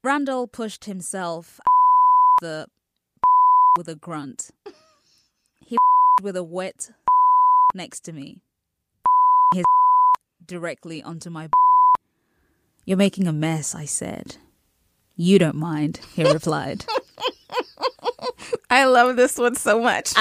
Randall pushed himself the with a grunt. He with a wet next to me. His directly onto my. You're making a mess, I said. You don't mind, he replied. I love this one so much.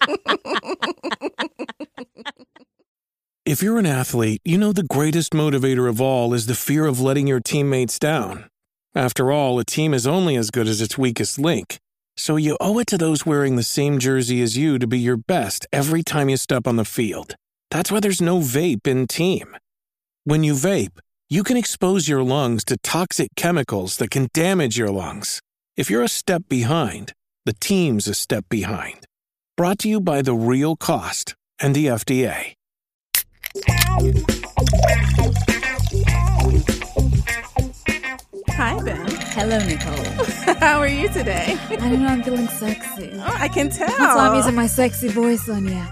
If you're an athlete, you know the greatest motivator of all is the fear of letting your teammates down. After all, a team is only as good as its weakest link. So you owe it to those wearing the same jersey as you to be your best every time you step on the field. That's why there's no vape in team. When you vape, you can expose your lungs to toxic chemicals that can damage your lungs. If you're a step behind, the team's a step behind. Brought to you by The Real Cost and the FDA. Hi, Ben. Hello, Nicole. How are you today? I don't know, I'm feeling sexy. Oh, I can tell. That's why I'm using my sexy voice on you.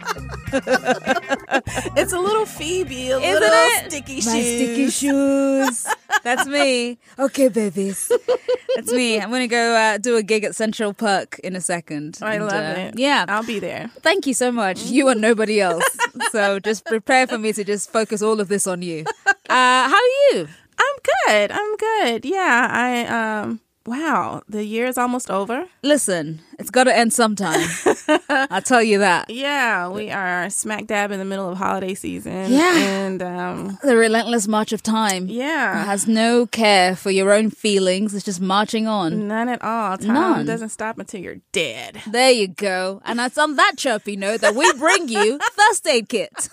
It's a little Phoebe, a Isn't little it? sticky My shoes. sticky shoes. That's me. Okay, babies. That's me. I'm going to go do a gig at Central Park in a second. I love it. Yeah. I'll be there. Thank you so much. You and nobody else. So just prepare for me to just focus all of this on you. How are you? I'm good. Yeah, wow, the year is almost over. Listen, it's got to end sometime. I'll tell you that. Yeah, we are smack dab in the middle of holiday season. Yeah. And, The relentless march of time. yeah. It has no care for your own feelings. It's just marching on. None at all. Time None. doesn't stop until you're dead. There you go. And it's on that chirpy note that we bring you First Aid Kit.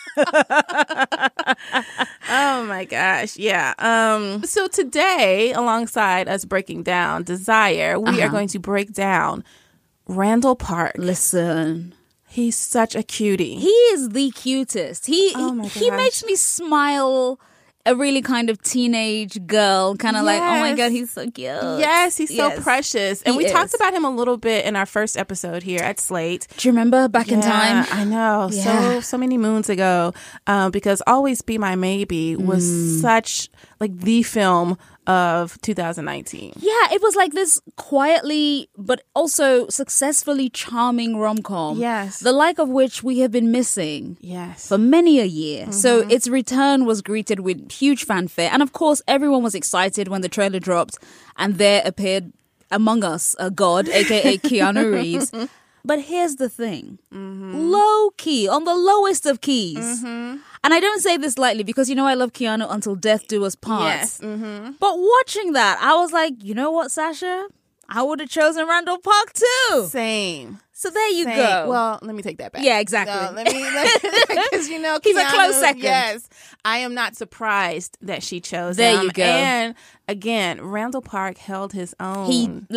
Oh my gosh. Yeah. So today, alongside us breaking down Desire, we are going to break down Randall Park. Listen, He's such a cutie. he is the cutest. Oh my he gosh. makes me smile. A really kind of teenage girl, kind of like, oh my Yes. God, he's so cute. Yes, he's so Yes. precious. And He we talked is. about him a little bit in our first episode here at Slate. Do you remember back in time? I know. Yeah. So many moons ago. Because Always Be My Maybe was such like the film of 2019. Yeah, it was like this quietly but also successfully charming rom-com. Yes. The like of which we have been missing Yes. for many a year. So its return was greeted with huge fanfare. And of course, everyone was excited when the trailer dropped and there appeared among us a god, aka Keanu Reeves. But here's the thing. Low key, on the lowest of keys. And I don't say this lightly because, you know, I love Keanu until death do us part. Yes. But watching that, I was like, you know what, Sasha? I would have chosen Randall Park too. Same. So there you Same. go. Well, let me take that back. Yeah, exactly. No, let me, because you know, He's a Keanu, close second. Yes, I am not surprised that she chose There him. you go. And again, Randall Park held his own.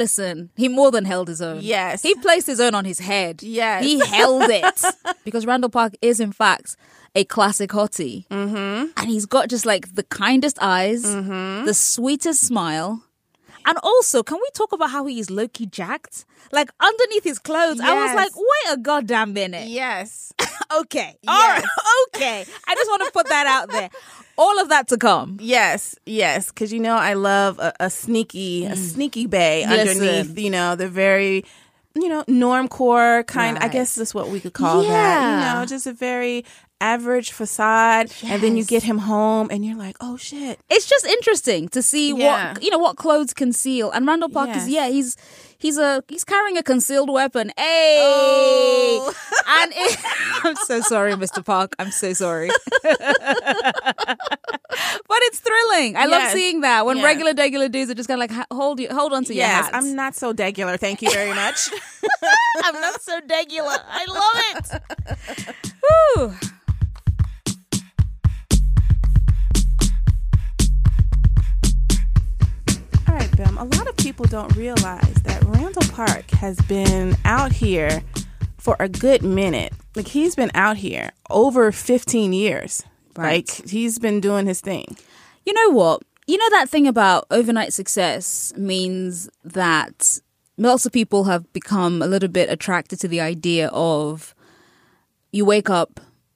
He more than held his own. Yes. He placed his own on his head. Yes. He held it. Because Randall Park is, in fact, a classic hottie. Mm-hmm. And he's got just like the kindest eyes, the sweetest smile. And also, can we talk about how he is low-key jacked? Like, underneath his clothes, I was Yes. like, wait a goddamn minute. Yes. Okay. All right. Okay. I just want to put that out there. All of that to come. Yes, because you know I love a sneaky bay Listen. underneath. You know, the very, you know, normcore kind. I Right. guess that's what we could call that. Yeah. You know, just a very average facade, and then you Yes. get him home, and you're like, oh shit. It's just interesting to see Yeah. what clothes conceal. And Randall Park Yes. he's carrying a concealed weapon. Hey, Oh. and I'm so sorry, Mr. Park. I'm so sorry. But it's thrilling. I love Yes. seeing that when Yeah. regular dudes are just kind of like hold on to your Yes, hats. I'm not so regular. Thank you very much. I'm not so regular. I love it. Woo. All right, Bim. A lot of people don't realize that Randall Park has been out here for a good minute. Like, he's been out here over 15 years. Right. Like, he's been doing his thing. You know what? You know that thing about overnight success means that lots of people have become a little bit attracted to the idea of you wake up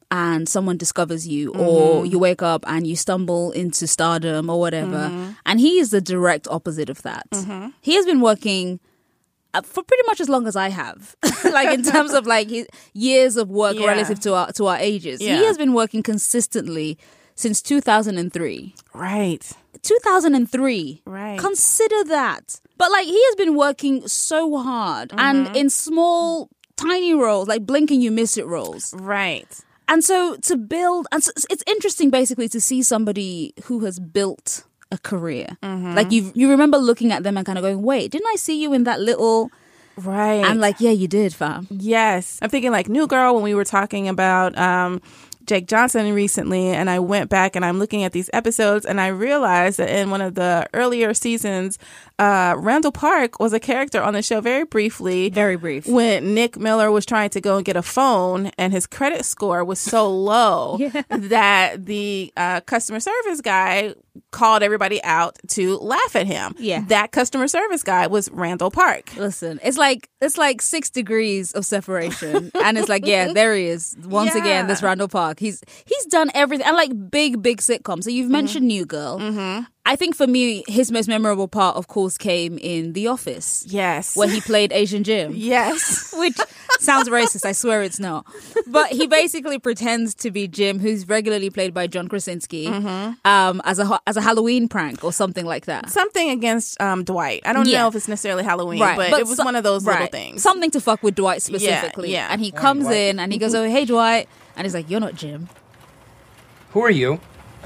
and someone discovers you, or you wake up and you stumble into stardom or whatever. And he is the direct opposite of that. He has been working for pretty much as long as I have, like in terms of like his years of work relative to our ages. He has been working consistently since 2003. Right. 2003. Right. Consider that. But like he has been working so hard and in small, tiny roles, like blink and you miss it roles. Right. And so to build, and so it's interesting basically to see somebody who has built a career. Like you remember looking at them and kind of going, wait, didn't I see you in that little... Right. And like, yeah, you did, fam. Yes. I'm thinking like New Girl when we were talking about Jake Johnson recently, and I went back and I'm looking at these episodes and I realized that in one of the earlier seasons, Randall Park was a character on the show very briefly. Very brief. When Nick Miller was trying to go and get a phone and his credit score was so low that the customer service guy called everybody out to laugh at him. Yeah. That customer service guy was Randall Park. Listen, it's like 6 degrees of separation. And it's like, yeah, there he is. Once again, this Randall Park. He's done everything. And like big sitcoms. So you've mentioned New Girl. I think for me, his most memorable part, of course, came in The Office. Yes. Where he played Asian Jim. Yes. Which sounds racist. I swear it's not. But he basically pretends to be Jim, who's regularly played by John Krasinski, as a Halloween prank or something like that. Something against Dwight. I don't know if it's necessarily Halloween, but it was one of those little things. Something to fuck with Dwight specifically. Yeah. And he comes in and he goes, oh, hey, Dwight. And he's like, you're not Jim. Who are you?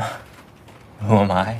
Who am I?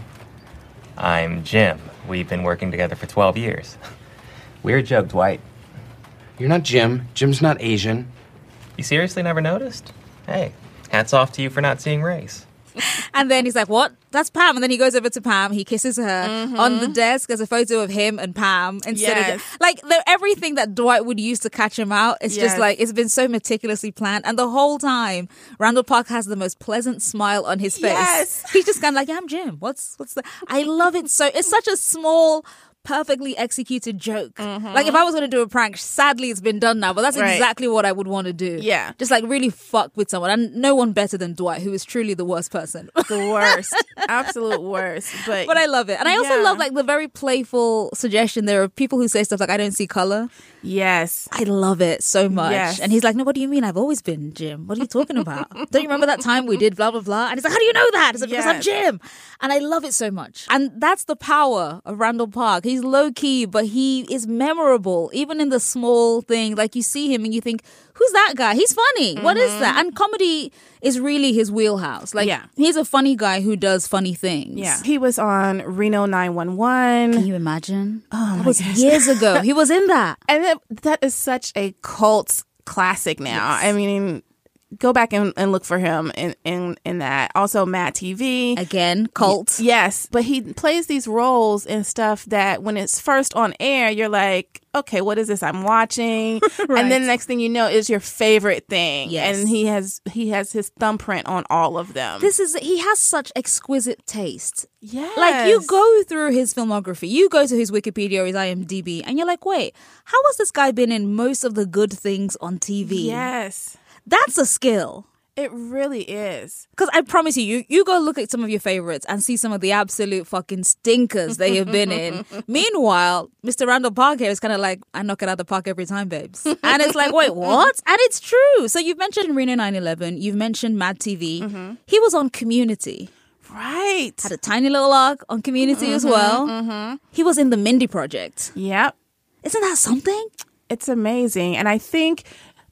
I'm Jim. We've been working together for 12 years. Weird joke, Dwight. You're not Jim. Jim's not Asian. You seriously never noticed? Hey, hats off to you for not seeing race. And then he's like, what? That's Pam. And then he goes over to Pam. He kisses her. On the desk, there's a photo of him and Pam. Instead of like everything that Dwight would use to catch him out. It's just like, it's been so meticulously planned. And the whole time, Randall Park has the most pleasant smile on his face. Yes. He's just kind of like, yeah, I'm Jim. What's the... I love it so... It's such a small... perfectly executed joke. Like if I was going to do a prank, sadly it's been done now, but that's exactly what I would want to do. Yeah. Just like really fuck with someone. And no one better than Dwight, who is truly the worst person. The worst. Absolute worst. But I love it. And I also love like the very playful suggestion there of people who say stuff like, I don't see color. Yes. I love it so much. Yes. And he's like, no, what do you mean? I've always been Jim. What are you talking about? Don't you remember that time we did blah, blah, blah? And he's like, how do you know that? It's like, because I'm Jim. And I love it so much. And that's the power of Randall Park. He's low key, but he is memorable, even in the small thing. Like you see him and you think, who's that guy? He's funny. What is that? And comedy is really his wheelhouse. Like he's a funny guy who does funny things. Yeah. He was on Reno 911. Can you imagine? Oh, that was years ago. He was in that. And that is such a cult classic now. Yes. I mean, go back and look for him in that. Also, Mad TV. Again, cult. Yes. But he plays these roles and stuff that when it's first on air, you're like, okay, what is this I'm watching? And then the next thing you know is your favorite thing. Yes. And he has his thumbprint on all of them. He has such exquisite taste. Yes. Like you go through his filmography, you go to his Wikipedia or his IMDb, and you're like, wait, how has this guy been in most of the good things on TV? Yes. That's a skill. It really is. Because I promise you go look at some of your favorites and see some of the absolute fucking stinkers they have been in. Meanwhile, Mr. Randall Park here is kind of like, I knock it out of the park every time, babes. And it's like, wait, what? And it's true. So you've mentioned Reno 9/11. You've mentioned Mad TV. He was on Community. Right. Had a tiny little arc on Community as well. He was in the Mindy Project. Yep. Isn't that something? It's amazing. And I think...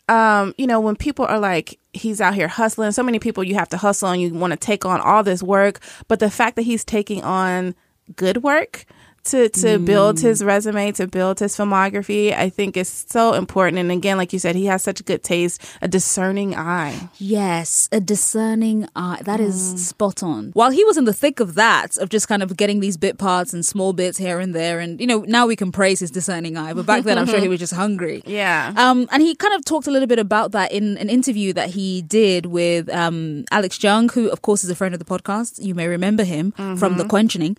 when people are like, he's out here hustling, so many people you have to hustle and you want to take on all this work. But the fact that he's taking on good work to build his resume, to build his filmography, I think is so important. And again, like you said, he has such good taste, a discerning eye. Yes, a discerning eye. That is spot on. While he was in the thick of that, of just kind of getting these bit parts and small bits here and there, and now we can praise his discerning eye, but back then I'm sure he was just hungry. Yeah. And he kind of talked a little bit about that in an interview that he did with Alex Jung, who of course is a friend of the podcast. You may remember him from The Quenching.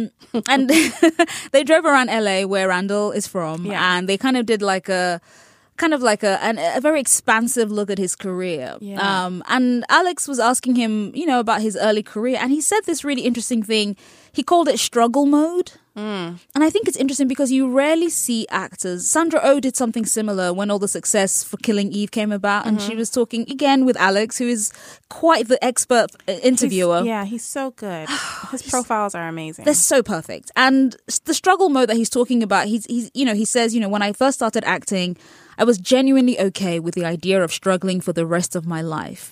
And they drove around LA, where Randall is from, and they kind of did like a kind of like a very expansive look at his career. Yeah. And Alex was asking him, about his early career. And he said this really interesting thing. He called it struggle mode. And I think it's interesting because you rarely see actors. Sandra Oh did something similar when all the success for Killing Eve came about. And she was talking again with Alex, who is quite the expert interviewer. He's so good. His profiles are amazing. They're so perfect. And the struggle mode that he's talking about, he says, when I first started acting, I was genuinely okay with the idea of struggling for the rest of my life.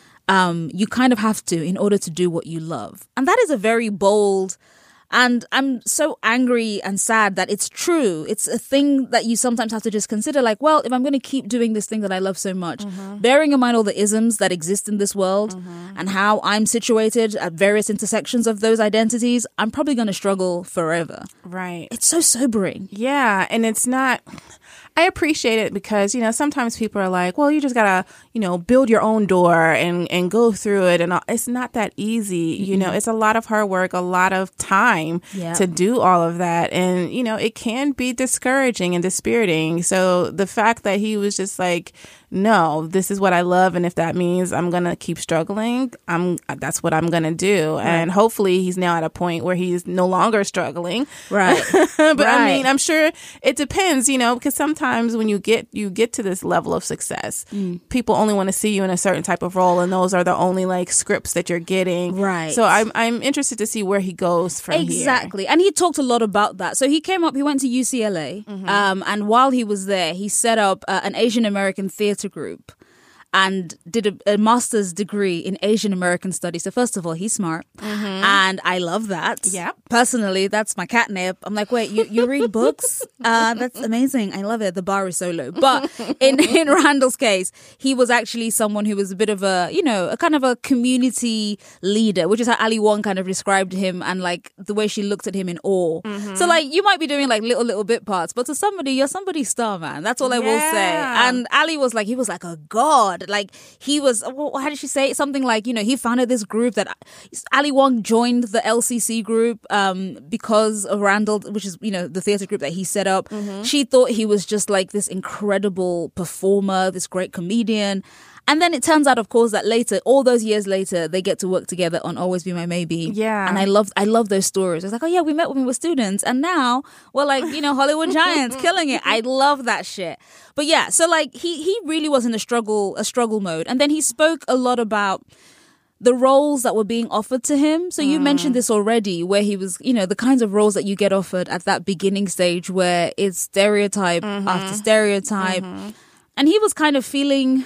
You kind of have to in order to do what you love. And that is a very bold, and I'm so angry and sad that it's true. It's a thing that you sometimes have to just consider, like, well, if I'm going to keep doing this thing that I love so much, bearing in mind all the isms that exist in this world and how I'm situated at various intersections of those identities, I'm probably going to struggle forever. Right. It's so sobering. Yeah. And it's not... I appreciate it because, sometimes people are like, well, you just got to, build your own door and go through it. And it's not that easy. It's a lot of hard work, a lot of time to do all of that. And, it can be discouraging and dispiriting. So the fact that he was just like, no, this is what I love. And if that means I'm going to keep struggling, that's what I'm going to do. Right. And hopefully he's now at a point where he's no longer struggling. Right. But I mean, I'm sure it depends, because sometimes when you get to this level of success, people only want to see you in a certain type of role. And those are the only like scripts that you're getting. Right. So I'm interested to see where he goes from here. Exactly. And he talked a lot about that. So he went to UCLA. And while he was there, he set up an Asian American theater group and did a master's degree in Asian American studies. So first of all, he's smart. And I love that. Yeah. Personally, that's my catnip. I'm like, wait, you read books? That's amazing. I love it. The bar is so low. But in Randall's case, he was actually someone who was a bit of a kind of a community leader, which is how Ali Wong kind of described him, and like the way she looked at him in awe. So like you might be doing like little bit parts, but to somebody, you're somebody's star, man. That's all I will say. And Ali was like, he was like a god. Like he was, how did she say it? Something like, he founded this group that Ali Wong joined the LCC group because of Randall, which is, the theater group that he set up. She thought he was just like this incredible performer, this great comedian. And then it turns out, of course, that later, all those years later, they get to work together on Always Be My Maybe. Yeah. And I love those stories. It's like, oh yeah, we met when we were students, and now we're like, Hollywood giants, killing it. I love that shit. But yeah, so like he really was in a struggle mode. And then he spoke a lot about the roles that were being offered to him. So you mentioned this already, where he was, the kinds of roles that you get offered at that beginning stage where it's stereotype after stereotype. And he was kind of feeling,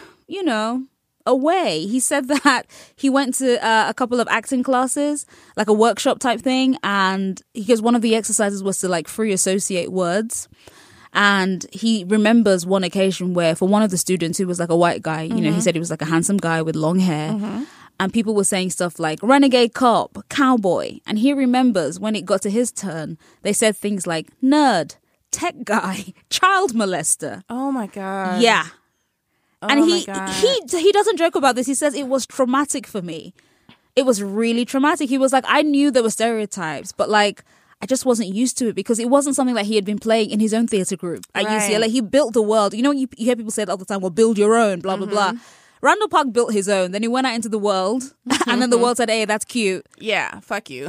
away. He said that he went to a couple of acting classes, like a workshop type thing. And because one of the exercises was to like free associate words. And he remembers one occasion where for one of the students who was like a white guy, he said he was like a handsome guy with long hair. And people were saying stuff like renegade cop, cowboy. And he remembers when it got to his turn, they said things like nerd, tech guy, child molester. Oh my God. Yeah. And Oh he my God. he doesn't joke about this. He says it was traumatic for me. It was really traumatic. He was like, I knew there were stereotypes, but like I just wasn't used to it because it wasn't something that he had been playing in his own theater group at UCLA. He built the world. You hear people say it all the time, well, build your own, blah, blah, blah. Randall Park built his own. Then he went out into the world and then the world said, hey, that's cute. Yeah, fuck you.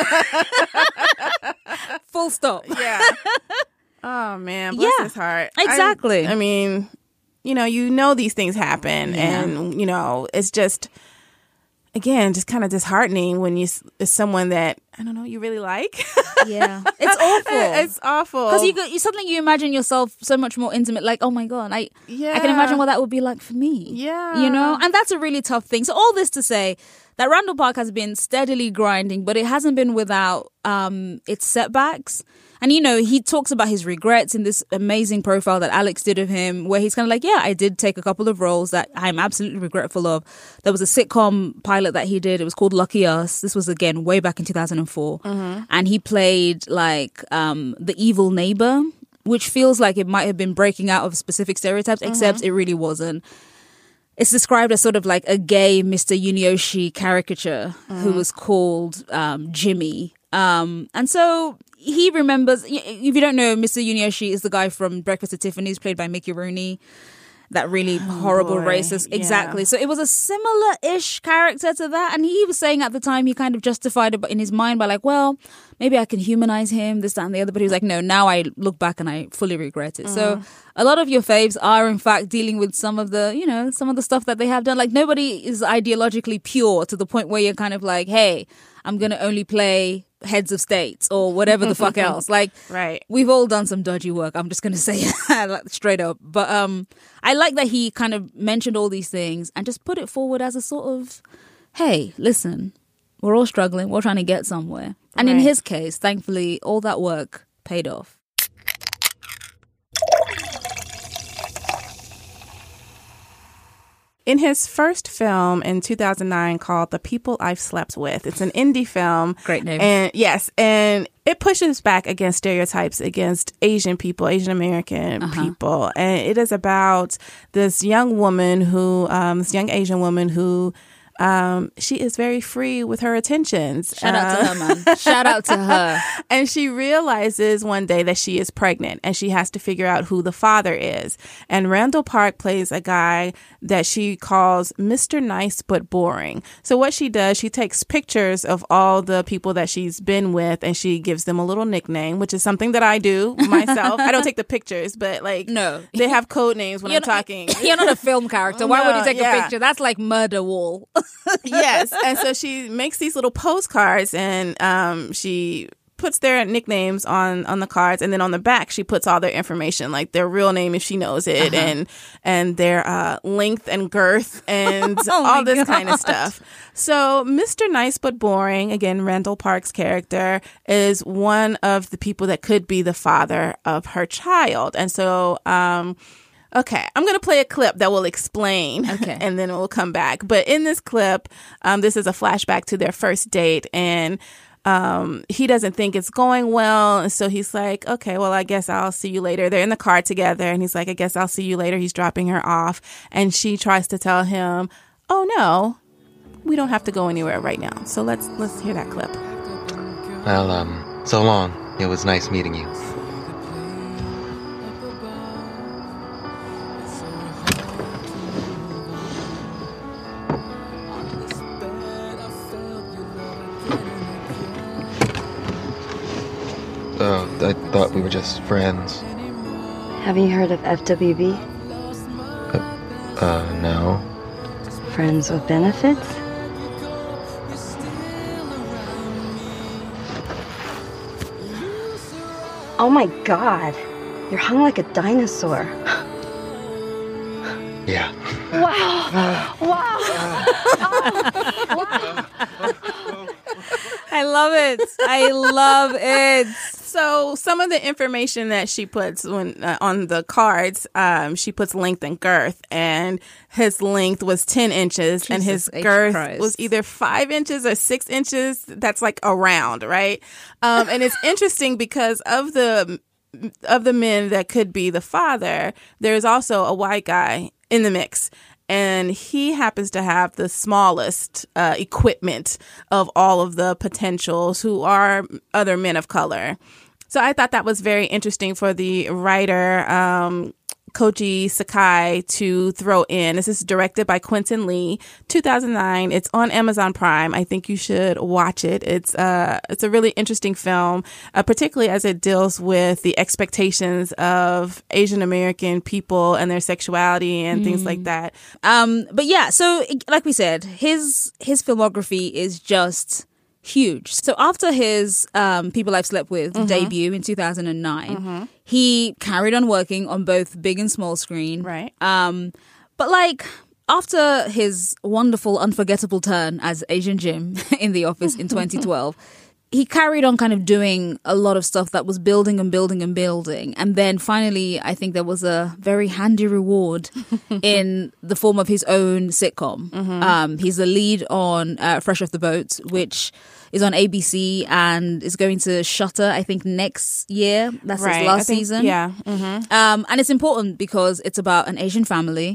Full stop. Yeah. Oh man, bless his heart. Exactly. I mean, these things happen, and it's just, again, just kind of disheartening when it's someone that I don't know you really like. Yeah, it's awful. It's awful because suddenly you imagine yourself so much more intimate. Like, oh my God, I can imagine what that would be like for me. Yeah, and that's a really tough thing. So all this to say that Randall Park has been steadily grinding, but it hasn't been without its setbacks. And, he talks about his regrets in this amazing profile that Alex did of him, where he's kind of like, yeah, I did take a couple of roles that I'm absolutely regretful of. There was a sitcom pilot that he did. It was called Lucky Us. This was, again, way back in 2004. And he played like the evil neighbor, which feels like it might have been breaking out of specific stereotypes, except it really wasn't. It's described as sort of like a gay Mr. Yunioshi caricature who was called Jimmy. And so he remembers. If you don't know, Mr. Yunioshi is the guy from Breakfast at Tiffany's, played by Mickey Rooney. That really horrible racist. Yeah. Exactly. So it was a similar-ish character to that. And he was saying at the time, he kind of justified it in his mind by like, well, maybe I can humanize him, this, that, and the other. But he was like, no, now I look back and I fully regret it. So a lot of your faves are, in fact, dealing with some of the, some of the stuff that they have done. Like, nobody is ideologically pure to the point where you're kind of like, hey, I'm going to only play heads of states or whatever the fuck else. Like, right. We've all done some dodgy work. I'm just going to say it straight up. But I like that he kind of mentioned all these things and just put it forward as a sort of, hey, listen, we're all struggling. We're trying to get somewhere. And in his case, thankfully, all that work paid off. In his first film in 2009 called The People I've Slept With, it's an indie film. Great name. And yes, and it pushes back against stereotypes against Asian people, Asian American people. And it is about this young woman who, this young Asian woman who, she is very free with her attentions. Shout out to her, man. Shout out to her. And she realizes one day that she is pregnant and she has to figure out who the father is. And Randall Park plays a guy that she calls Mr. Nice But Boring. So what she does, she takes pictures of all the people that she's been with and she gives them a little nickname, which is something that I do myself. I don't take the pictures, but like, no, they have code names when I'm talking. You're not a film character. Why would you take yeah. a picture? That's like Murder Wall. Yes. And so she makes these little postcards and she puts their nicknames on the cards, and then on the back she puts all their information, like their real name if she knows it, and their length and girth and all this kind of stuff. So Mr. Nice But Boring, again, Randall Park's character, is one of the people that could be the father of her child. And so okay, I'm going to play a clip that will explain, and then we'll come back. But in this clip, this is a flashback to their first date, and he doesn't think it's going well. And so he's like, okay, well, I guess I'll see you later. They're in the car together, and he's like, I guess I'll see you later. He's dropping her off, and she tries to tell him, oh, no, we don't have to go anywhere right now. So let's hear that clip. Well, so long. It was nice meeting you. I thought we were just friends. Have you heard of FWB? No. Friends with benefits? Oh my god. You're hung like a dinosaur. Yeah. Wow. Wow. I love it. I love it. So some of the information that she puts when on the cards, she puts length and girth, and his length was 10 inches and his girth was either 5 inches or 6 inches. That's like around, right? And it's interesting because of the men that could be the father, there's also a white guy in the mix. And he happens to have the smallest equipment of all of the potentials who are other men of color. So I thought that was very interesting for the writer, Koji Sakai, to throw in. This is directed by Quentin Lee, 2009. It's on Amazon Prime. I think you should watch it. It's a really interesting film, particularly as it deals with the expectations of Asian American people and their sexuality and things like that. But yeah, so like we said, his filmography is just huge. So after his People I've Slept With debut in 2009, he carried on working on both big and small screen. Right. But like after his wonderful, unforgettable turn as Asian Jim in The Office in 2012, he carried on kind of doing a lot of stuff that was building and building and building. And then finally, I think there was a very handy reward in the form of his own sitcom. He's the lead on Fresh Off the Boat, which is on ABC and is going to Shutter, I think, next year. That's his last season. Yeah. And it's important because it's about an Asian family.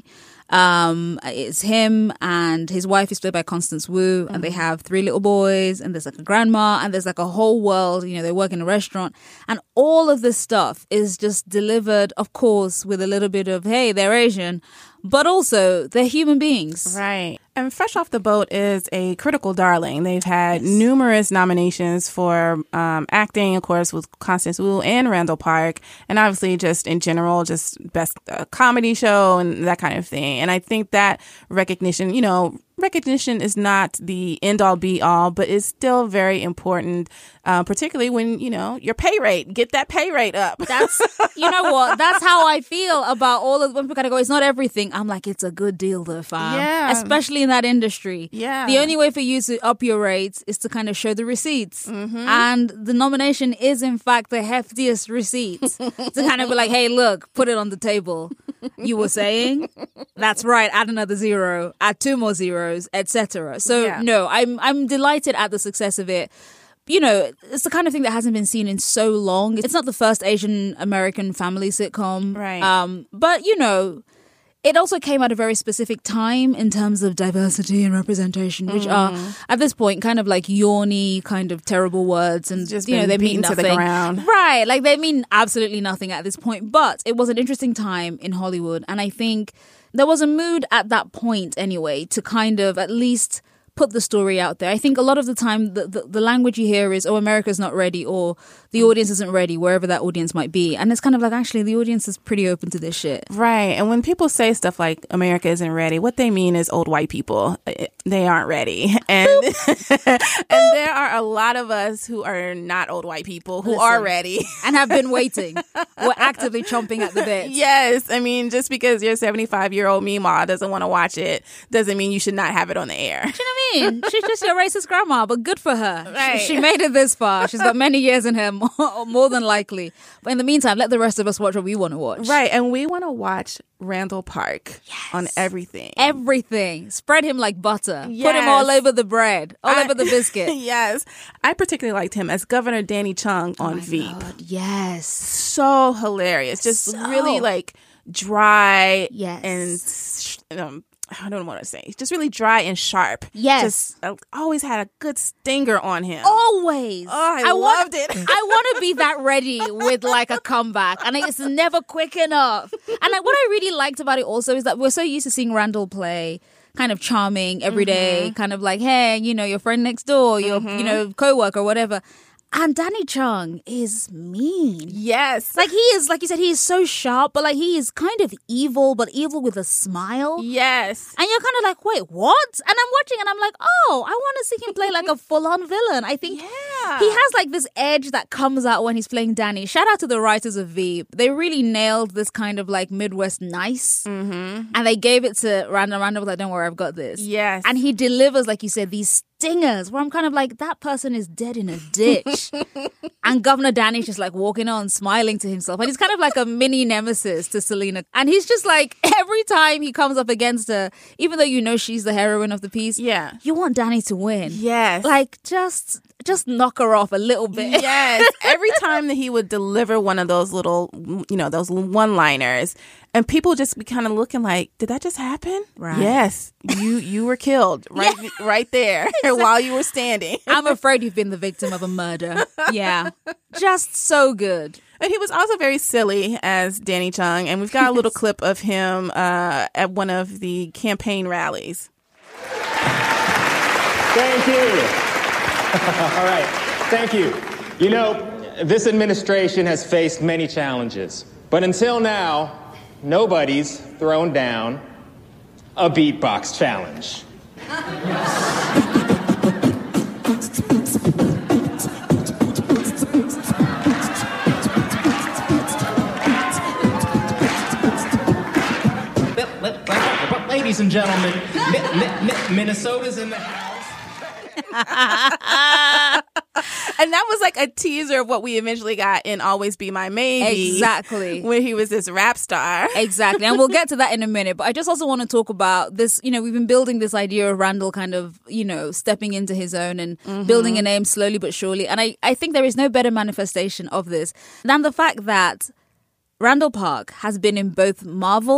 It's him and his wife is played by Constance Wu, and they have 3 little boys, and there's like a grandma, and there's like a whole world. You know, they work in a restaurant, and all of this stuff is just delivered, of course, with a little bit of, hey, they're Asian, but also they're human beings. Right. And Fresh Off the Boat is a critical darling. They've had numerous nominations for acting, of course, with Constance Wu and Randall Park, and obviously just in general, just best comedy show and that kind of thing. And I think that recognition, you know, recognition is not the end all be all, but it's still very important, particularly when, you know, your pay rate, get that pay rate up. That's, you know what, that's how I feel about all of when people kind of go, it's not everything. I'm like, it's a good deal though, fam. Yeah. Especially in that industry. Yeah. The only way for you to up your rates is to kind of show the receipts. And the nomination is in fact the heftiest receipts to kind of be like, hey, look, put it on the table. You were saying? That's right. Add another 0, add 2 more zeros, etc. So no, I'm delighted at the success of it. You know, it's the kind of thing that hasn't been seen in so long. It's not the first Asian American family sitcom. Right. But, you know, it also came at a very specific time in terms of diversity and representation, which are, at this point, kind of like yawny, kind of terrible words. And, just you know, they mean beaten nothing. to the ground. Right. Like, they mean absolutely nothing at this point. But it was an interesting time in Hollywood. And I think there was a mood at that point, anyway, to kind of at least put the story out there. I think a lot of the time the language you hear is, oh, America's not ready, or the audience isn't ready, wherever that audience might be. And it's kind of like, actually, the audience is pretty open to this shit. Right. And when people say stuff like America isn't ready, what they mean is old white people. They aren't ready. And and there are a lot of us who are not old white people who are ready. And have been waiting. We're actively chomping at the bit. Yes. I mean, just because your 75-year-old Meemaw doesn't want to watch it doesn't mean you should not have it on the air. Do you know what I mean? She's just your racist grandma, but good for her. Right. She made it this far. She's got many years in her, more than likely. But in the meantime, let the rest of us watch what we want to watch. Right. And we want to watch Randall Park on everything. Everything. Spread him like butter. Yes. Put him all over the bread, all over the biscuit. Yes. I particularly liked him as Governor Danny Chung on Veep. God, yes. So hilarious. Just really like dry Yes. and I don't know what to say. Just really dry and sharp. Yes. Just always had a good stinger on him. Always. Oh, I loved it. I want to be that ready with like a comeback, and it's never quick enough. And what I really liked about it also is that we're so used to seeing Randall play kind of charming every day, kind of like, hey, you know, your friend next door, your you know, coworker, whatever. And Danny Chung is mean. Yes. Like, he is, like you said, he is so sharp, but like he is kind of evil, but evil with a smile. Yes. And you're kind of like, wait, what? And I'm watching and I'm like, oh, I want to see him play like a full-on villain. I think he has like this edge that comes out when he's playing Danny. Shout out to the writers of Veep. They really nailed this kind of like Midwest nice. And they gave it to Randall. Randall was like, don't worry, I've got this. Yes. And he delivers, like you said, these stingers where I'm kind of like, that person is dead in a ditch. And Governor Danny's just like walking on, smiling to himself. And he's kind of like a mini nemesis to Selena. And he's just like, every time he comes up against her, even though you know she's the heroine of the piece, you want Danny to win. Yes. Like, just knock her off a little bit. Yes. Every time that he would deliver one of those little, you know, those one-liners, and people just be kind of looking like, did that just happen? Right. Yes. You were killed right there while you were standing. I'm afraid you've been the victim of a murder. Yeah. Just so good. And he was also very silly as Danny Chung. And we've got a little clip of him at one of the campaign rallies. Thank you. All right. Thank you. You know, this administration has faced many challenges. But until now, nobody's thrown down a beatbox challenge. Ladies and gentlemen, Minnesota's in the house. And that was like a teaser of what we eventually got in Always Be My Maybe. Exactly. Where he was this rap star. Exactly. And we'll get to that in a minute. But I just also want to talk about this. You know, we've been building this idea of Randall kind of, you know, stepping into his own and building a name slowly but surely. And I think there is no better manifestation of this than the fact that Randall Park has been in both Marvel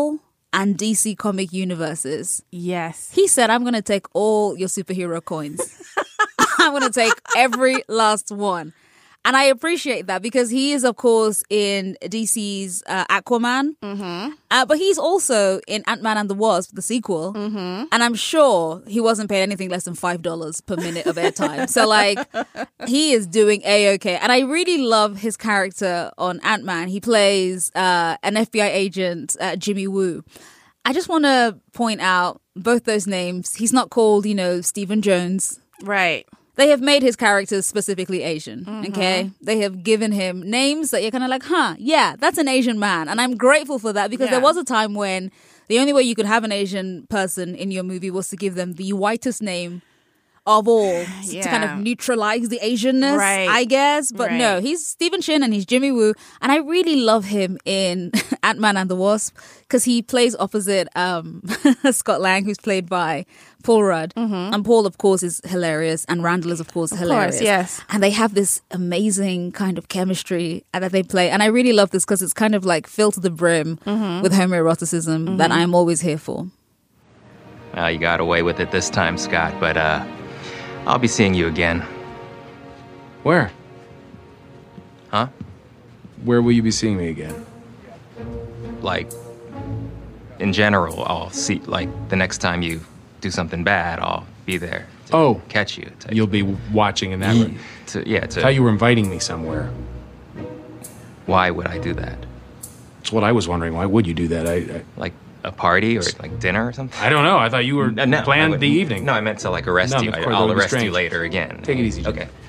and DC comic universes. Yes. He said, I'm going to take all your superhero coins. I'm going to take every last one. And I appreciate that because he is, of course, in DC's Aquaman. But he's also in Ant-Man and the Wasp, the sequel. And I'm sure he wasn't paid anything less than $5 per minute of airtime. So, like, he is doing A-okay. And I really love his character on Ant-Man. He plays an FBI agent, Jimmy Woo. I just want to point out both those names. He's not called, Stephen Jones. Right. They have made his characters specifically Asian, okay? They have given him names that you're kind of like, yeah, that's an Asian man. And I'm grateful for that because there was a time when the only way you could have an Asian person in your movie was to give them the whitest name of all to kind of neutralize the Asianness, I guess. But no, he's Stephen Chin and he's Jimmy Woo. And I really love him in Ant-Man and the Wasp because he plays opposite Scott Lang, who's played by Paul Rudd. And Paul, of course, is hilarious. And Randall is, of course, hilarious. Of course, yes. And they have this amazing kind of chemistry that they play. And I really love this because it's kind of like filled to the brim with homoeroticism that I'm always here for. Well, you got away with it this time, Scott, but I'll be seeing you again. Where? Huh? Where will you be seeing me again? Like, in general, I'll see, like, the next time you do something bad, I'll be there to catch you. You'll be watching in that room. I thought you were inviting me somewhere. Why would I do that? That's what I was wondering. Why would you do that? I like a party or like dinner or something? I don't know. I thought you were planned the evening. No, I meant to like arrest you. I'll arrest you later again. Take it easy, Jim. Okay.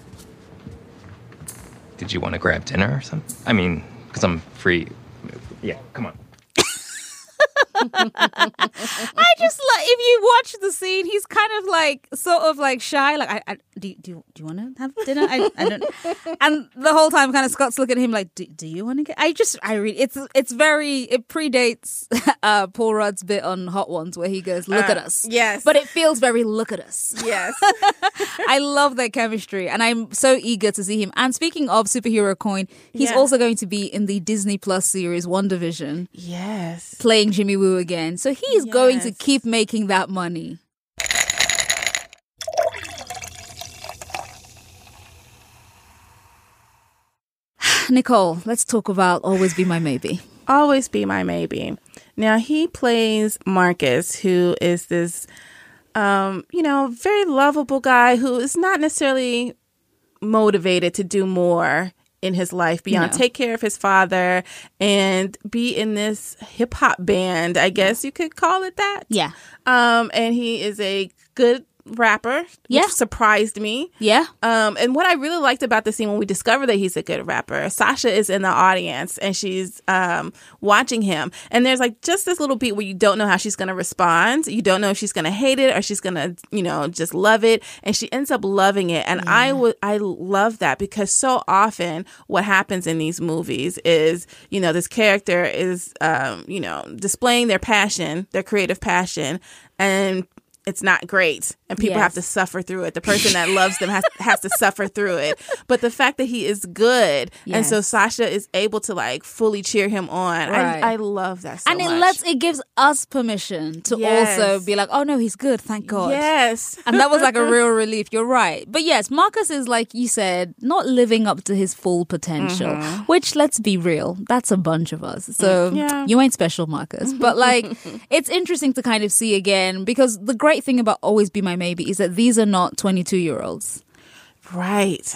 Did you want to grab dinner or something? I mean, because I'm free. Yeah, come on. I just like, if you watch the scene, he's kind of like sort of like shy. Like, do you want to have dinner? I don't. And the whole time, kind of Scott's looking at him like, do you want to get? I really, it predates Paul Rudd's bit on Hot Ones where he goes, "Look at us." Yes, but it feels very "look at us." Yes, I love their chemistry, and I'm so eager to see him. And speaking of superhero coin, he's also going to be in the Disney Plus series WandaVision. Yes, playing Jimmy Woo again. So he is going to keep making that money. Nicole, let's talk about Always Be My Maybe. Always Be My Maybe. Now, he plays Marcus, who is this, very lovable guy who is not necessarily motivated to do more in his life beyond take care of his father and be in this hip hop band, I guess you could call it that. Yeah. And he is a good rapper, which surprised me. Yeah. And what I really liked about the scene when we discovered that he's a good rapper, Sasha is in the audience and she's watching him. And there's like just this little beat where you don't know how she's going to respond. You don't know if she's going to hate it or she's going to, just love it. And she ends up loving it. And I love that because so often what happens in these movies is, this character is, displaying their passion, their creative passion, and it's not great and people have to suffer through it. The person that loves them has to suffer through it. But the fact that he is good and so Sasha is able to like fully cheer him on. Right. I love that so much. And it gives us permission to also be like, oh no, he's good. Thank God. Yes. And that was like a real relief. You're right. But yes, Marcus is like you said, not living up to his full potential, which let's be real, that's a bunch of us. So you ain't special, Marcus. But like, it's interesting to kind of see again because the great thing about Always Be My Maybe is that these are not 22-year-olds. Right.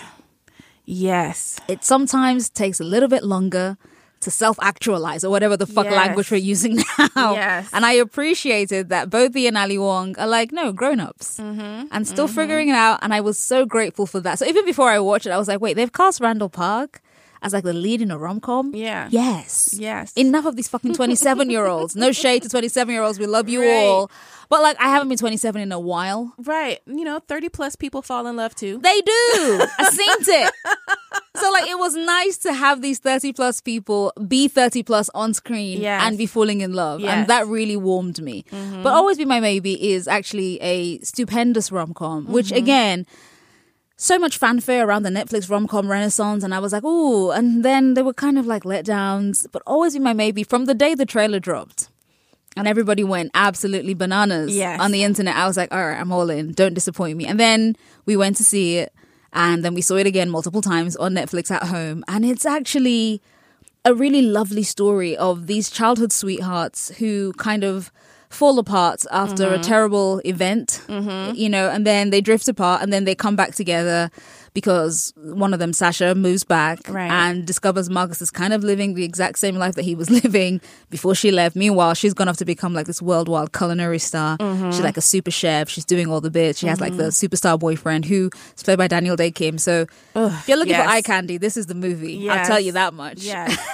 Yes. It sometimes takes a little bit longer to self-actualize or whatever the fuck language we're using now. Yes. And I appreciated that Bodhi and Ali Wong are like, no, grown-ups. And still figuring it out. And I was so grateful for that. So even before I watched it, I was like, wait, they've cast Randall Park as like the lead in a rom-com? Yeah. Yes. Yes. Enough of these fucking 27-year-olds. No shade to 27-year-olds. We love you all. But like, I haven't been 27 in a while. Right. 30 plus people fall in love too. They do. I seen it. So like, it was nice to have these 30 plus people be 30 plus on screen and be falling in love. And that really warmed me. But Always Be My Maybe is actually a stupendous rom-com, which again, so much fanfare around the Netflix rom-com renaissance, and I was like, ooh, and then there were kind of like letdowns, but Always Be My Maybe from the day the trailer dropped. And everybody went absolutely bananas on the internet. I was like, all right, I'm all in. Don't disappoint me. And then we went to see it. And then we saw it again multiple times on Netflix at home. And it's actually a really lovely story of these childhood sweethearts who kind of fall apart after a terrible event, you know, and then they drift apart and then they come back together because one of them, Sasha, moves back and discovers Marcus is kind of living the exact same life that he was living before she left. Meanwhile, she's gone off to become like this worldwide culinary star. She's like a super chef. She's doing all the bits. She has like the superstar boyfriend who is played by Daniel Day Kim. So if you're looking for eye candy, this is the movie. I'll tell you that much.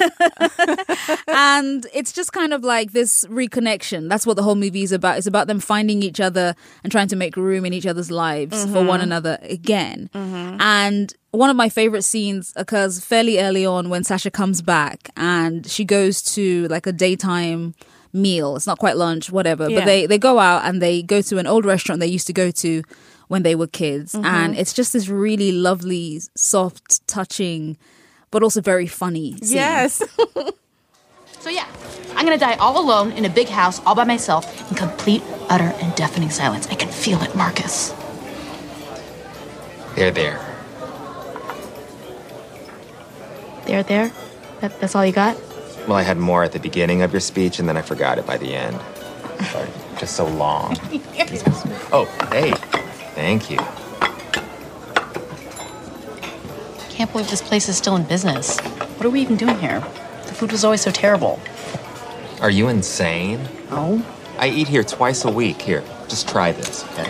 And it's just kind of like this reconnection. That's what the whole movie is about. It's about them finding each other and trying to make room in each other's lives for one another again. And one of my favorite scenes occurs fairly early on when Sasha comes back and she goes to like a daytime meal. It's not quite lunch, whatever. But they go out and they go to an old restaurant they used to go to when they were kids. And it's just this really lovely, soft, touching, but also very funny scene. Yes. So yeah, I'm gonna die all alone in a big house all by myself in complete, utter, and deafening silence. I can feel it, Marcus. There. There? That's all you got? Well, I had more at the beginning of your speech, and then I forgot it by the end. Sorry, just so long. Oh, hey, thank you. Can't believe this place is still in business. What are we even doing here? The food was always so terrible. Are you insane? Oh? I eat here twice a week. Here, just try this, okay?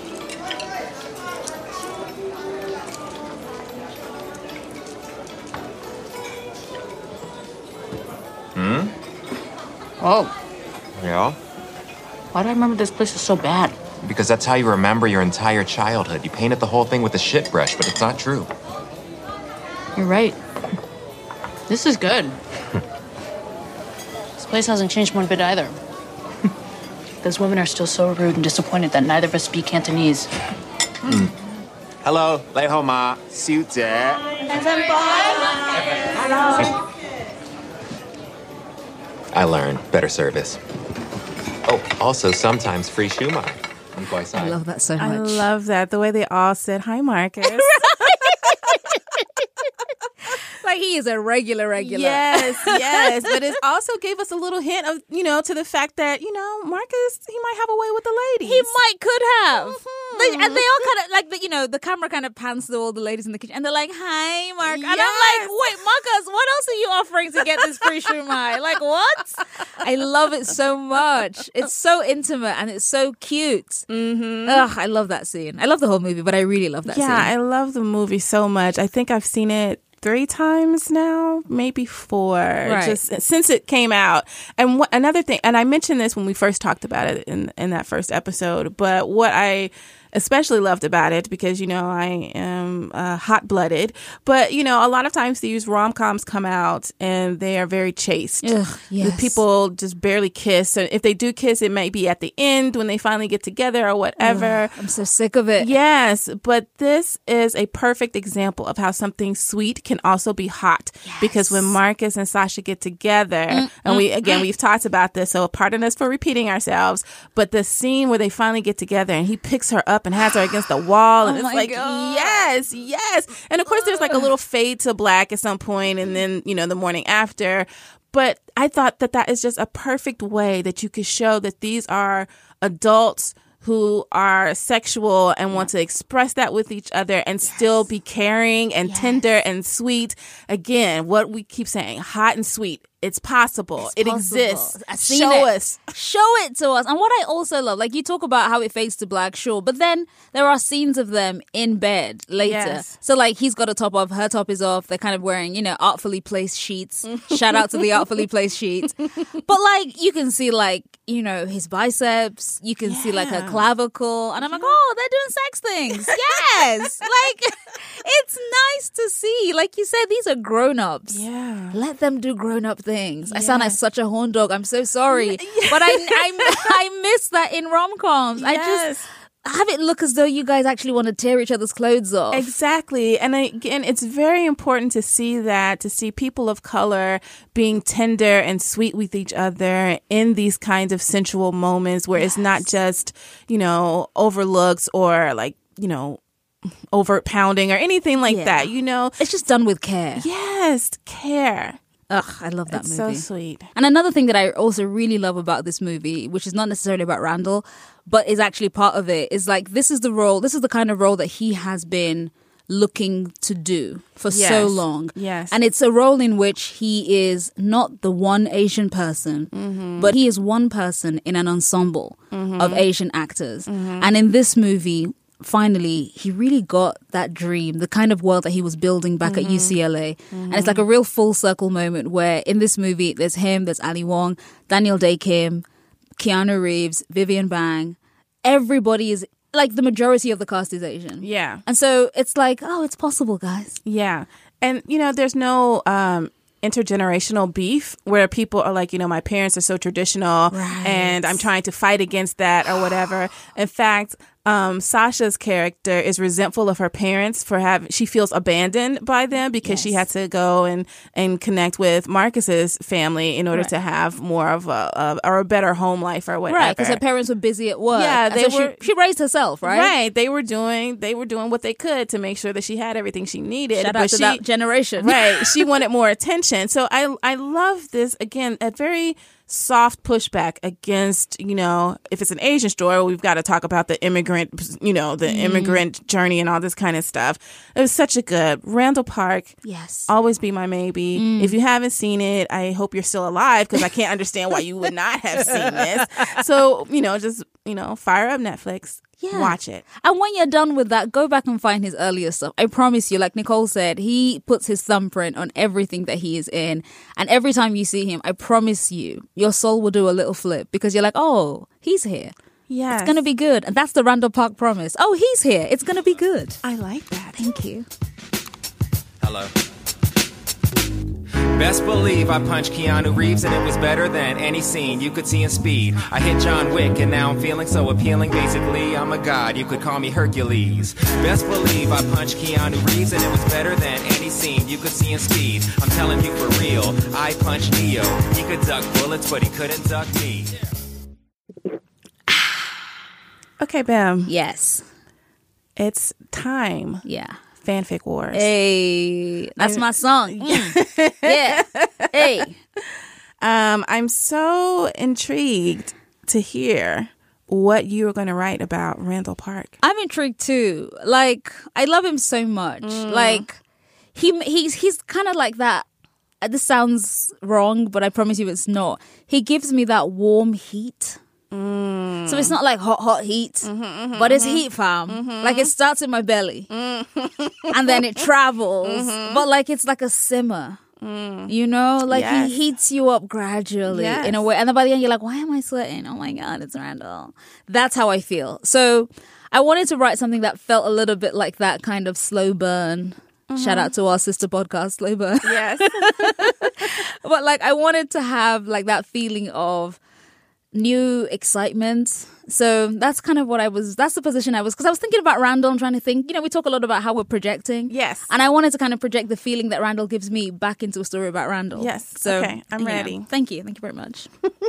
Oh. Yeah? Why do I remember this place is so bad? Because that's how you remember your entire childhood. You painted the whole thing with a shit brush, but it's not true. You're right. This is good. This place hasn't changed one bit either. Those women are still so rude and disappointed that neither of us speak Cantonese. Hello, 你好嗎，小姐？ Hello. I learned better service. Oh, also sometimes free shumai. I love that so much. I love that. The way they all said, hi, Marcus. Like he is a regular. Yes. But it also gave us a little hint of, to the fact that, Marcus, he might have a way with the ladies. He could have. And they all kind of, like, the camera kind of pans to all the ladies in the kitchen. And they're like, hi, Mark. And I'm like, wait, Marcus, what else are you offering to get this free shumai? Like, what? I love it so much. It's so intimate and it's so cute. Ugh, I love that scene. I love the whole movie, but I really love that scene. Yeah, I love the movie so much. I think I've seen it 3 times now, maybe 4, just since it came out. And another thing, and I mentioned this when we first talked about it in that first episode, but what I especially loved about it, because, I am hot-blooded, but, a lot of times these rom-coms come out and they are very chaste. Ugh, yes. The people just barely kiss. And if they do kiss, it might be at the end when they finally get together or whatever. Ugh, I'm so sick of it. Yes, but this is a perfect example of how something sweet can also be hot. Yes. Because when Marcus and Sasha get together, and we've talked about this, so pardon us for repeating ourselves, but the scene where they finally get together and he picks her up and has her against the wall, and it's like, God. yes. And of course, there's like a little fade to black at some point, and then, the morning after. But I thought that is just a perfect way that you could show that these are adults who are sexual and want to express that with each other and still be caring and tender and sweet. Again, what we keep saying, hot and sweet. It's possible. It exists. Show us. Show it to us. And what I also love, like you talk about how it fades to black, sure, but then there are scenes of them in bed later. Yes. So like he's got a top off, her top is off. They're kind of wearing, artfully placed sheets. Shout out to the artfully placed sheets. But like you can see like, his biceps. You can see like her clavicle. And I'm like, oh, they're doing sex things. Yes. Like it's nice to see. Like you said, these are grown-ups. Yeah. Let them do grown-up things. I sound like such a horn dog. I'm so sorry. But I miss that in rom-coms. Yes. have it look as though you guys actually want to tear each other's clothes off. Exactly. And again, it's very important to see people of color being tender and sweet with each other in these kinds of sensual moments where it's not just, overlooks or like, overt pounding or anything like that, It's just done with care. Yes, care. Ugh, I love that movie. So sweet. And another thing that I also really love about this movie, which is not necessarily about Randall, but is actually part of it, is like this is the kind of role that he has been looking to do for so long. Yes. And it's a role in which he is not the one Asian person, but he is one person in an ensemble of Asian actors. And in this movie, finally, he really got that dream, the kind of world that he was building back at UCLA. And it's like a real full circle moment where in this movie, there's him, there's Ali Wong, Daniel Day Kim, Keanu Reeves, Vivian Bang. Everybody is, like the majority of the cast is Asian. Yeah. And so it's like, oh, it's possible, guys. Yeah. And, there's no intergenerational beef where people are like, my parents are so traditional and I'm trying to fight against that or whatever. In fact, Sasha's character is resentful of her parents she feels abandoned by them because she had to go and connect with Marcus's family in order to have more of a better home life or whatever. Right, because her parents were busy at work. Yeah, she raised herself, right? Right, they were doing what they could to make sure that she had everything she needed. Shout out to that generation. Right, she wanted more attention. So I love this, again, a very soft pushback against, if it's an Asian story, we've got to talk about the immigrant, immigrant journey and all this kind of stuff. It was such a good Randall Park. Yes. Always Be My Maybe. If you haven't seen it, I hope you're still alive because I can't understand why you would not have seen this. So, just, fire up Netflix. Yeah. Watch it. And when you're done with that, go back and find his earlier stuff. I promise you, like Nicole said, he puts his thumbprint on everything that he is in. And every time you see him, I promise you, your soul will do a little flip because you're like, oh, he's here. Yes. It's going to be good. And that's the Randall Park promise. Oh, he's here. It's going to be good. I like that. Thank you. Hello. Best believe I punched Keanu Reeves and it was better than any scene you could see in Speed. I hit John Wick and now I'm feeling so appealing. Basically, I'm a god, you could call me Hercules. Best believe I punched Keanu Reeves and it was better than any scene you could see in Speed. I'm telling you for real, I punched Neo. He could duck bullets, but he couldn't duck me. Okay, Bam. Yes. It's time. Yeah. Fanfic Wars. Hey, that's my song. Yeah. Hey. I'm so intrigued to hear what you are going to write about Randall Park. I'm intrigued too. Like, I love him so much. Like, he's kind of like that. This sounds wrong, but I promise you it's not. He gives me that warm heat. So it's not like hot heat, but it's heat, fam. Like it starts in my belly and then it travels, but like it's like a simmer, like he heats you up gradually in a way. And then by the end, you're like, why am I sweating? Oh my God, it's Randall. That's how I feel. So I wanted to write something that felt a little bit like that kind of slow burn. Shout out to our sister podcast, Slow Burn. Yes. But like I wanted to have like that feeling of new excitement. So that's kind of that's the position I was, because I was thinking about Randall and trying to think, we talk a lot about how we're projecting. Yes. And I wanted to kind of project the feeling that Randall gives me back into a story about Randall. Yes. So, okay, I'm ready. Thank you. Thank you very much.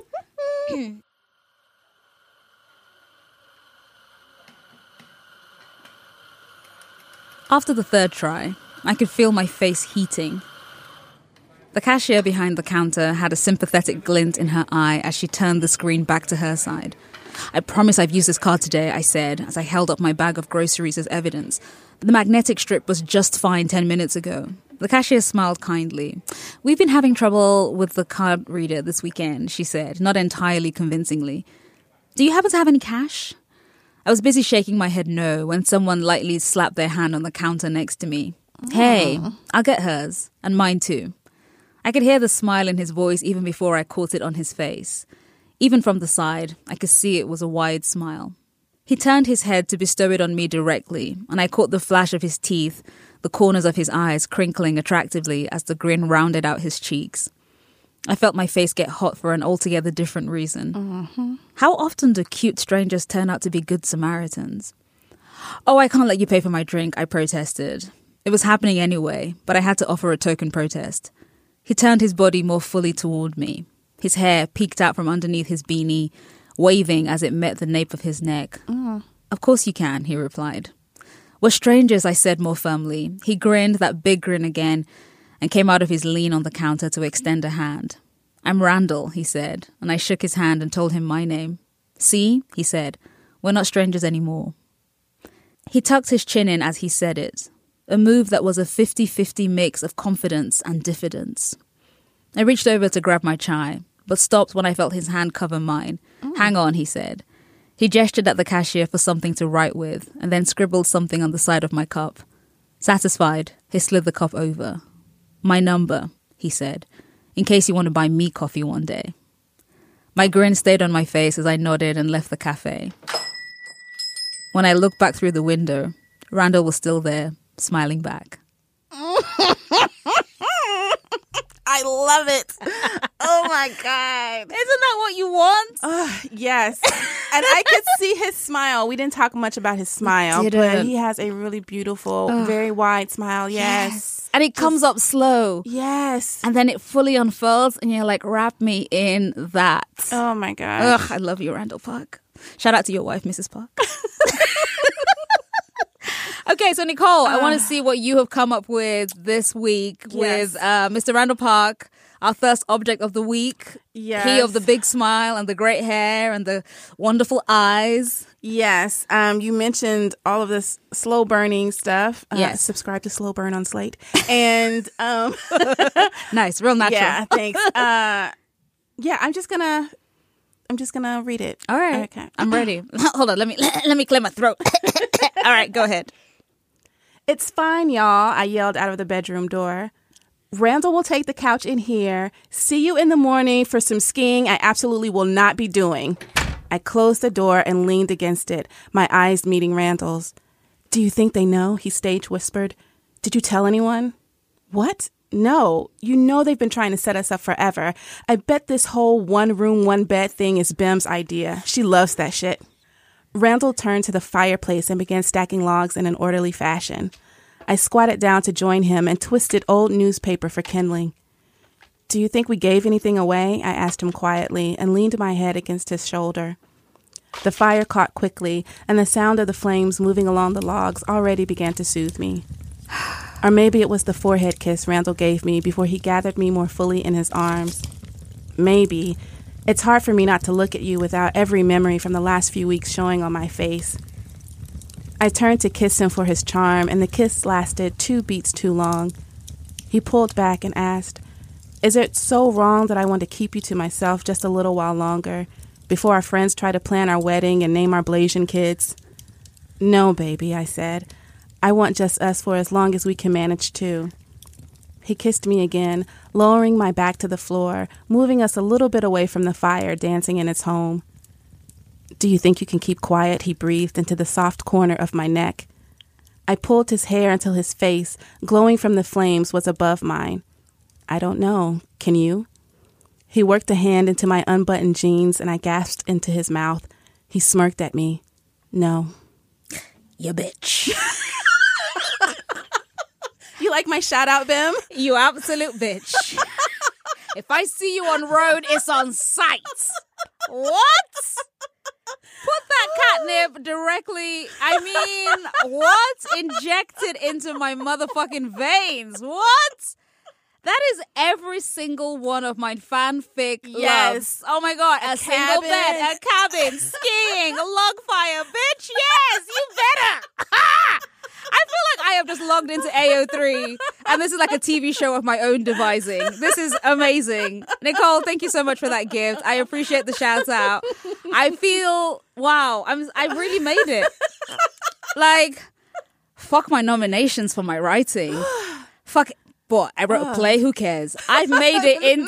After the third try, I could feel my face heating. The cashier behind the counter had a sympathetic glint in her eye as she turned the screen back to her side. I promise I've used this card today, I said, as I held up my bag of groceries as evidence. The magnetic strip was just fine 10 minutes ago. The cashier smiled kindly. We've been having trouble with the card reader this weekend, she said, not entirely convincingly. Do you happen to have any cash? I was busy shaking my head no when someone lightly slapped their hand on the counter next to me. Hey, I'll get hers, and mine too. I could hear the smile in his voice even before I caught it on his face. Even from the side, I could see it was a wide smile. He turned his head to bestow it on me directly, and I caught the flash of his teeth, the corners of his eyes crinkling attractively as the grin rounded out his cheeks. I felt my face get hot for an altogether different reason. Mm-hmm. How often do cute strangers turn out to be good Samaritans? Oh, I can't let you pay for my drink, I protested. It was happening anyway, but I had to offer a token protest. He turned his body more fully toward me. His hair peeked out from underneath his beanie, waving as it met the nape of his neck. Of course you can, he replied. We're strangers, I said more firmly. He grinned that big grin again and came out of his lean on the counter to extend a hand. I'm Randall, he said, and I shook his hand and told him my name. See, he said, we're not strangers anymore. He tucked his chin in as he said it, a move that was a 50-50 mix of confidence and diffidence. I reached over to grab my chai, but stopped when I felt his hand cover mine. Hang on, he said. He gestured at the cashier for something to write with, and then scribbled something on the side of my cup. Satisfied, he slid the cup over. My number, he said, in case you want to buy me coffee one day. My grin stayed on my face as I nodded and left the cafe. When I looked back through the window, Randall was still there, smiling back. I love it. Oh my God. Isn't that what you want? Yes. And I could see his smile. We didn't talk much about his smile, but he has a really beautiful, very wide smile. Yes. And it comes up slow. Yes. And then it fully unfurls and you're like, wrap me in that. Oh my God. Ugh, I love you, Randall Park. Shout out to your wife, Mrs. Park. Okay, so Nicole, I want to see what you have come up with this week with Mr. Randall Park, our first object of the week. Yes. He of the big smile and the great hair and the wonderful eyes. Yes. You mentioned all of this slow burning stuff. Yes. Subscribe to Slow Burn on Slate. And nice, real natural. Yeah, thanks. I'm just gonna read it. All right. Okay. I'm ready. Hold on, let me clear my throat. All right, go ahead. It's fine, y'all, I yelled out of the bedroom door. Randall will take the couch in here. See you in the morning for some skiing I absolutely will not be doing. I closed the door and leaned against it, my eyes meeting Randall's. Do you think they know? He stage whispered. Did you tell anyone? What? No. You know they've been trying to set us up forever. I bet this whole one room, one bed thing is Bim's idea. She loves that shit. Randall turned to the fireplace and began stacking logs in an orderly fashion. I squatted down to join him and twisted old newspaper for kindling. Do you think we gave anything away? I asked him quietly and leaned my head against his shoulder. The fire caught quickly, and the sound of the flames moving along the logs already began to soothe me. Or maybe it was the forehead kiss Randall gave me before he gathered me more fully in his arms. Maybe. It's hard for me not to look at you without every memory from the last few weeks showing on my face. I turned to kiss him for his charm, and the kiss lasted 2 beats too long. He pulled back and asked, Is it so wrong that I want to keep you to myself just a little while longer, before our friends try to plan our wedding and name our Blasian kids? No, baby, I said. I want just us for as long as we can manage to. He kissed me again, lowering my back to the floor, moving us a little bit away from the fire dancing in its home. Do you think you can keep quiet? He breathed into the soft corner of my neck. I pulled his hair until his face, glowing from the flames, was above mine. I don't know. Can you? He worked a hand into my unbuttoned jeans, and I gasped into his mouth. He smirked at me. No. You bitch. You like my shout out, Bim? You absolute bitch. If I see you on road, it's on sight. What? Put that catnip directly, what? Injected into my motherfucking veins. What? That is every single one of my fanfic loves. Oh my God. A single bed, a cabin, skiing, a log fire. Bitch, yes, you better. I feel like I have just logged into AO3 and this is like a TV show of my own devising. This is amazing. Nicole, thank you so much for that gift. I appreciate the shout out. I feel, wow, I really made it. Like, fuck my nominations for my writing. Fuck, boy, I wrote a play, who cares? I have made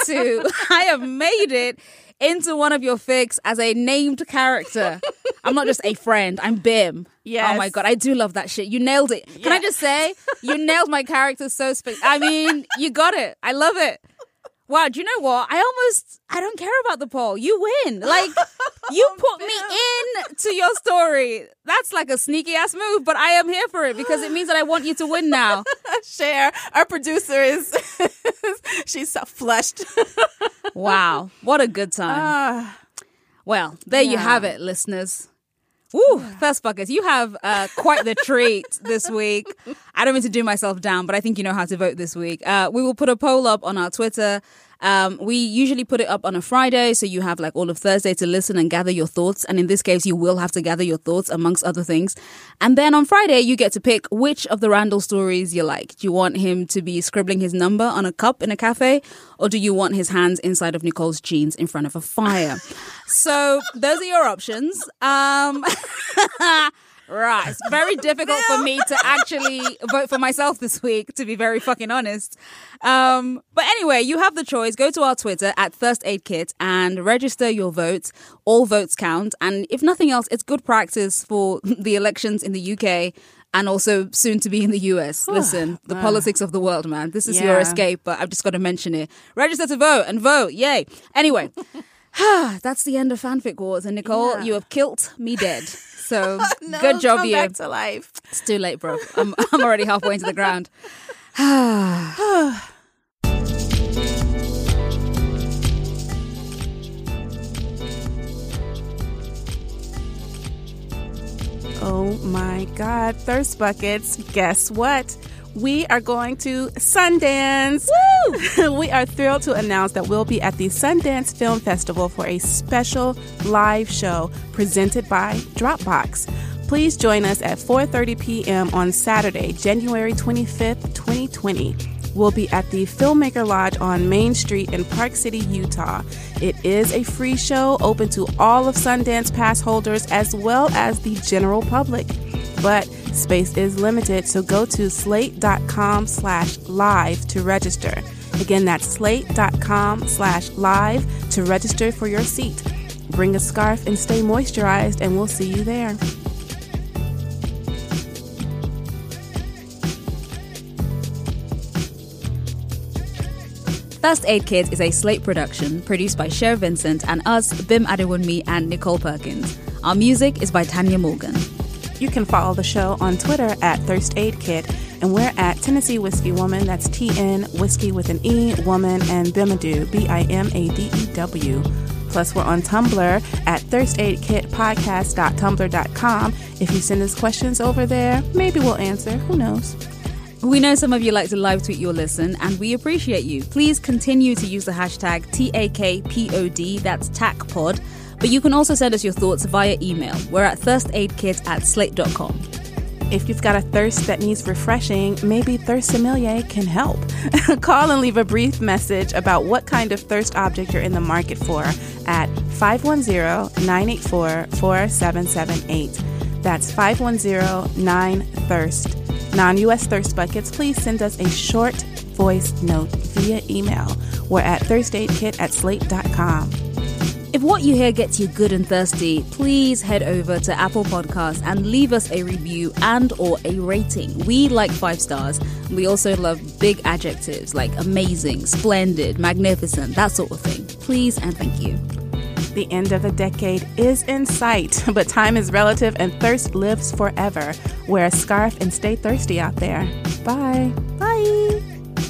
it into one of your fics as a named character. I'm not just a friend, I'm Bim. Yes. Oh my God, I do love that shit. You nailed it. Can I just say, you nailed my character so you got it. I love it. Wow, do you know what? I don't care about the poll. You win. Like, you put me in to your story. That's like a sneaky ass move, but I am here for it because it means that I want you to win now. Cher, our producer is, she's so flushed. Wow, what a good time. Well, there you have it, listeners. Woo, Thirst Buckets, you have quite the treat this week. I don't mean to do myself down, but I think you know how to vote this week. We will put a poll up on our Twitter. We usually put it up on a Friday, so you have like all of Thursday to listen and gather your thoughts. And in this case, you will have to gather your thoughts amongst other things. And then on Friday, you get to pick which of the Randall stories you like. Do you want him to be scribbling his number on a cup in a cafe? Or do you want his hands inside of Nicole's jeans in front of a fire? So those are your options. Right. It's very difficult for me to actually vote for myself this week, to be very fucking honest. But anyway, you have the choice. Go to our Twitter at Thirst Aid Kit and register your votes. All votes count. And if nothing else, it's good practice for the elections in the UK and also soon to be in the US. Listen, the politics of the world, man. This is your escape, but I've just got to mention it. Register to vote and vote. Yay. Anyway, that's the end of Fanfic Wars. And Nicole, you have killed me dead. So No, good job, come you. back to life. It's too late, bro. I'm already halfway into the ground. Oh my God, Thirst Buckets. Guess what? We are going to Sundance. Woo! We are thrilled to announce that we'll be at the Sundance Film Festival for a special live show presented by Dropbox. Please join us at 4:30 p.m. on Saturday, January 25th, 2020. We'll be at the Filmmaker Lodge on Main Street in Park City, Utah. It is a free show open to all of Sundance pass holders as well as the general public. But space is limited, so go to slate.com/live to register. Again, that's slate.com/live to register for your seat. Bring a scarf and stay moisturized, and we'll see you there. Thirst Aid Kit is a Slate production produced by Cher Vincent and us, Bim Adewunmi and Nicole Perkins. Our music is by Tanya Morgan. You can follow the show on Twitter at Thirst Aid Kit, and we're at Tennessee Whiskey Woman. That's TN Whiskey with an E, Woman, and Bimadew, BIMADEW. Plus, we're on Tumblr at thirstaidkitpodcast.tumblr.com. If you send us questions over there, maybe we'll answer. Who knows? We know some of you like to live tweet your listen, and we appreciate you. Please continue to use the hashtag TAKPOD, that's TACPOD, but you can also send us your thoughts via email. We're at thirstaidkit@slate.com. If you've got a thirst that needs refreshing, maybe Thirst Sommelier can help. Call and leave a brief message about what kind of thirst object you're in the market for at 510-984-4778. That's 510-9THIRST. Non-U.S. Thirst Buckets, please send us a short voice note via email. We're at thirstaidkit@slate.com. If what you hear gets you good and thirsty, please head over to Apple Podcasts and leave us a review and or a rating. We like 5 stars. We also love big adjectives like amazing, splendid, magnificent, that sort of thing. Please and thank you. The end of the decade is in sight, but time is relative and thirst lives forever. Wear a scarf and stay thirsty out there. Bye. Bye.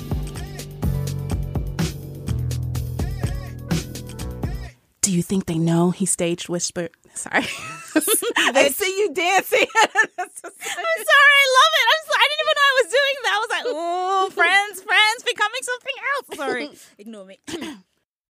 Do you think they know he staged Whisper? Sorry. I see you dancing. I'm sorry, I love it. I didn't even know I was doing that. I was like, oh, friends becoming something else. Sorry. Ignore me.